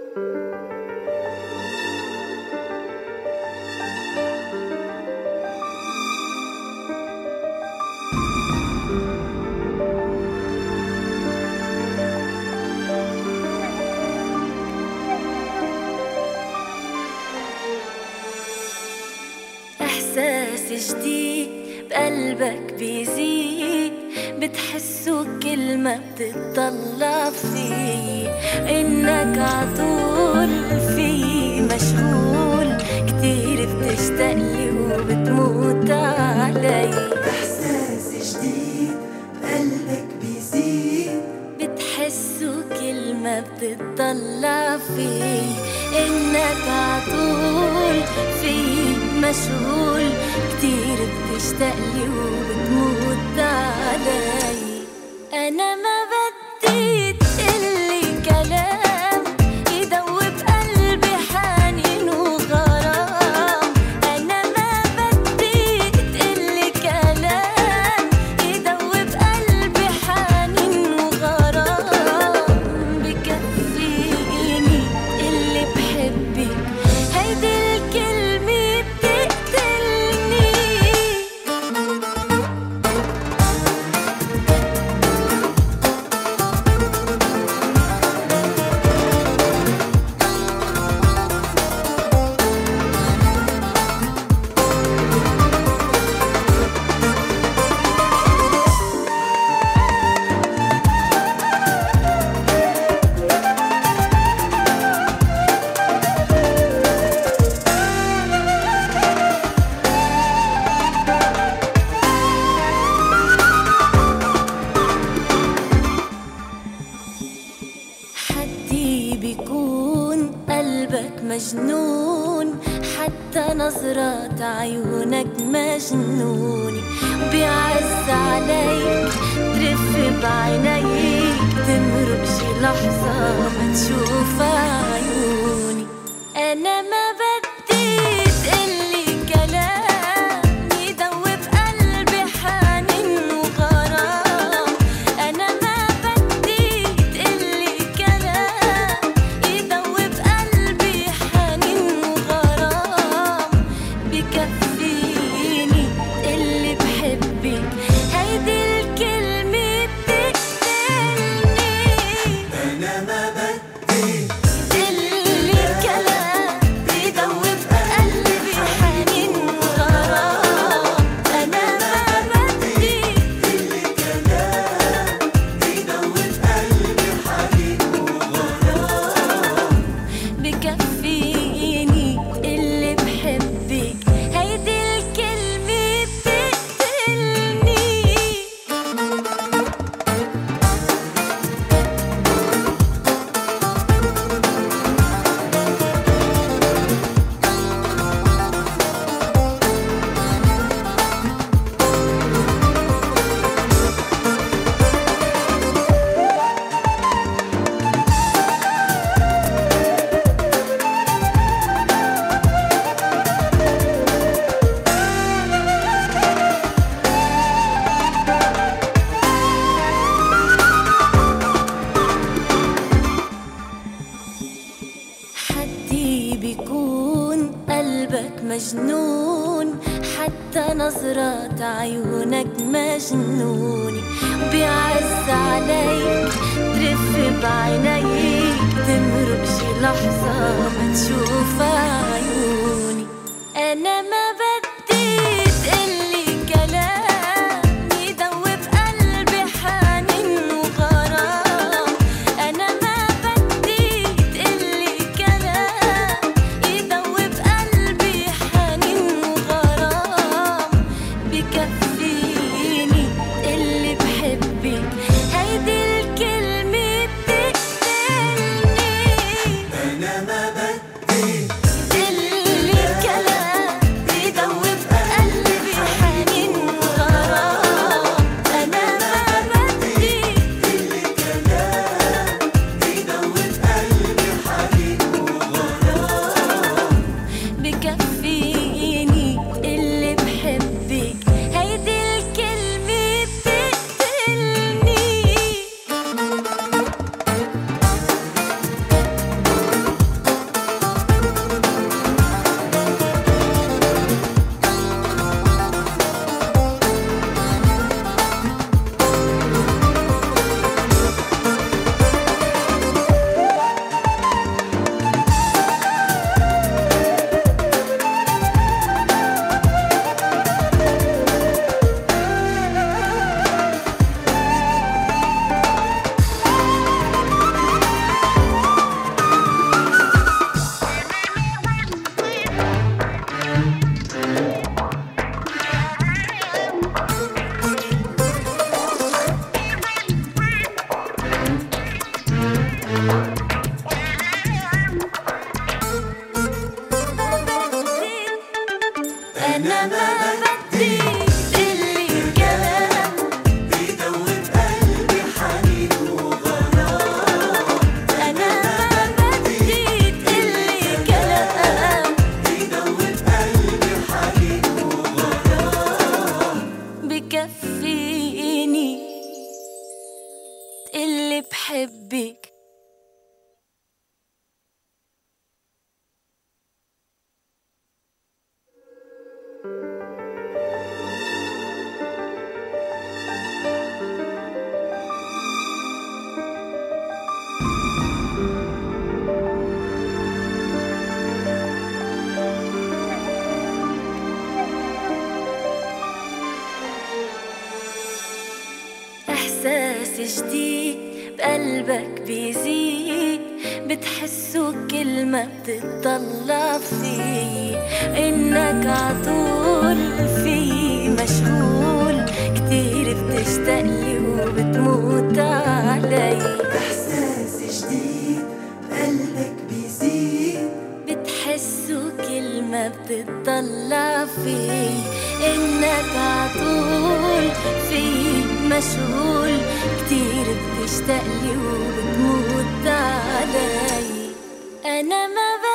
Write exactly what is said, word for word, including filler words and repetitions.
إحساس جديد بقلبك بيزيد، بتحسه كل ما بتطلع فيه، إنك عطول فيه مشغول، كتير بتشتاقلي وبتموت علي. إحساس جديد بقلبك بيزيد، بتحسه كل ما بتطلع فيه، إنك عطول فيه مشغول، كتير بتشتاقلي وبتموت علي. أنا ما بدي تقلي كلام يدوب قلبي حنين وغرام، أنا ما بدي تقلي كلام يدوب قلبي حنين وغرام، بكفيني اللي بحبك هيدي الكلمة بتقتلني. حدي بيكون قلبك مجنون، حتى نظرات عيونك مجنونة، وبيعز عليك ترف بعينيك، تمرق شي لحظة ما تشوف عيوني. أنا ما بدي تقلي كلام يدوب قلبي حنين وغرام، أنا ما بدي تقلي كلام يدوب قلبي حنين وغرام، بكفيني اللي بحبك هيدي الكلمة بتقتلني. أنا ما بدي تقلي كلام يدوب قلبي حنين وغرام، أنا ما بدي كل كلام يدوب قلبي حنين وغرام، بكفيني اللي بحبك هيدي الكلمة بتقتلني. حدي بيكون قلبك مجنون، حتى نظرات عيونك مجنونة، وبيعز عليك ترف بعينيك، تمرق شي لحظة ما تشوف عيوني. أنا ما بدي تقلي كلام يدوب قلبي حنين وغرام، أنا ما بدي تقلي كلام يدوب قلبي حنين وغرام، بكفيني اللي بحبك هيدي الكلمة بتقتلني. أنا ما بدي تقلي كلام بحبك. إحساس جديد بقلبك بيزيد، بتحسه كل ما بتطلع فيه، إنك عطول فيه مشغول، كتير بتشتاقلي وبتموت علي. إحساس جديد بقلبك بيزيد، بتحسه كل ما بتطلع فيه، إنك عطول فيه مشغول، كتير بتشتاقلي وبتموت علي. أنا ما